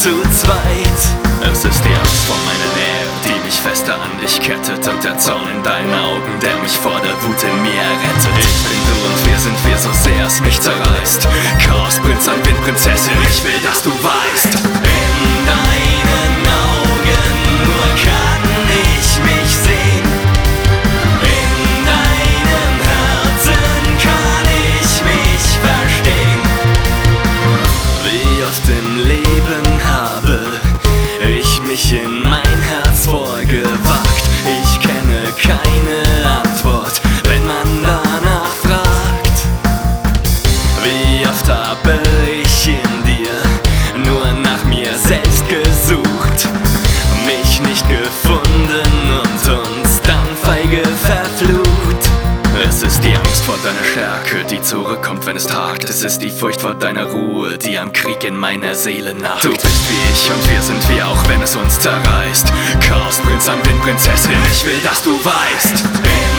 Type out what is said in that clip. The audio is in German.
zu zweit. Es ist die Angst vor meiner Nähe, die mich fester an dich kettet, und der Zorn in deinen Augen, der mich vor der Wut in mir rettet. Ich bin du und wir sind wir, so sehr es mich zerreißt. Chaosprinz, Windprinzessin, ich will, dass du weißt. In deinen Augen nur kann ich mich sehen. In deinem Herzen kann ich mich verstehen. Wie oft im Leben habe ich mich in mein Herz vorgewagt. Ich kenne keine Antwort, wenn man danach fragt. Wie oft habe ich in dir nur nach mir selbst gesucht, mich nicht gefunden und uns dann feige verflucht. Es ist die Angst vor deiner Stärke, die zurückkommt, wenn es tagt. Es ist die Furcht vor deiner Ruhe, die am Krieg in meiner Seele nagt. Du bist wie ich und wir sind wir, auch wenn es uns zerreißt. Chaosprinz, Windprinzessin, ich will, dass du weißt.